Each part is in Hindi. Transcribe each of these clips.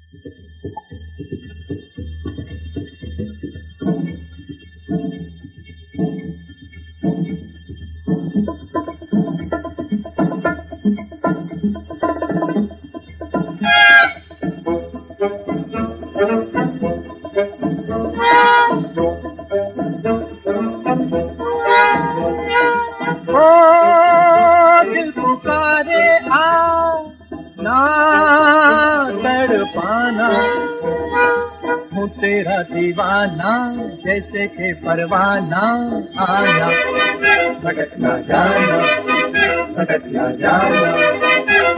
दिल पुकारे आ ना तड़पाना, हूँ तेरा दीवाना जैसे के परवाना, आना भटक ना जाना, भटक ना जाना।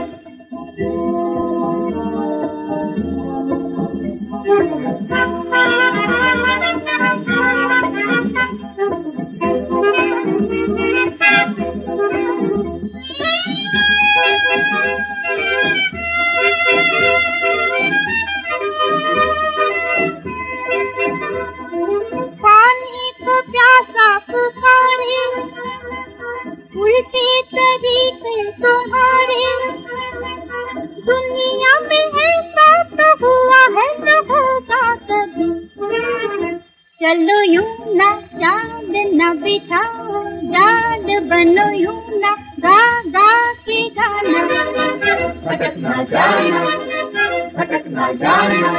पानी को प्यासा पुकारे, उल्टे तरीके तुम्हारे, दुनिया में ऐसा तो हुआ है न होगा कभी। चलो यूं ना चांद न बिठाओ, जान बनो यूं ना गा गा के गाना, भटक ना जाना, भटक ना जाना।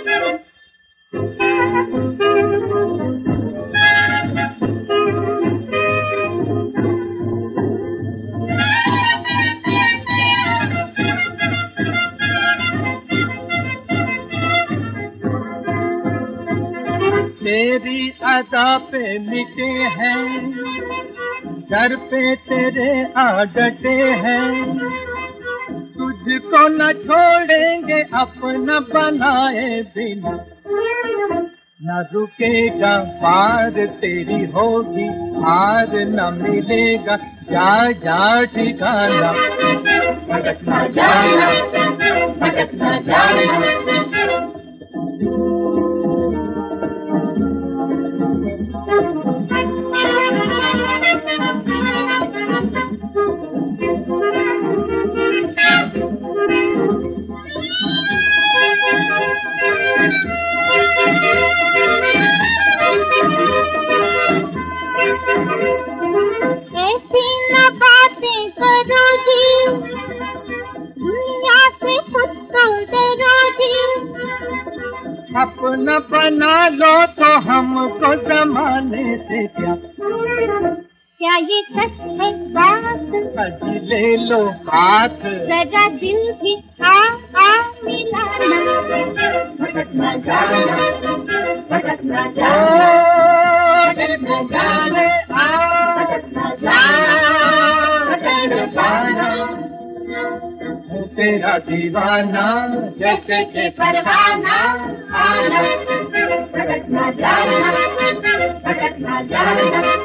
तेरी अदा पे मिटे हैं, दर पे तेरे आ डटे हैं, तुझको न छोड़ेंगे अपना बनाए बिना, न रुकेगा पार तेरी होगी हार, न मिलेगा जा जा ठिकाना, भटक ना जाना, भटक ना जाना। ऐसी न बातें करो जी, दुनिया से खुद को डरो जी। अपना बना लो तो हमको जमाने से क्या, क्या ये सच है बात, अजी ले लो हाथ, जरा दिल भी आ मिलाना, भटक ना जाना, भटक ना जाना, दिल में जाने आ, भटक ना जाना, भटक ना जाना। हूँ तेरा दीवाना जैसे के परवाना, आना भटक ना जाना, भटक ना जाना।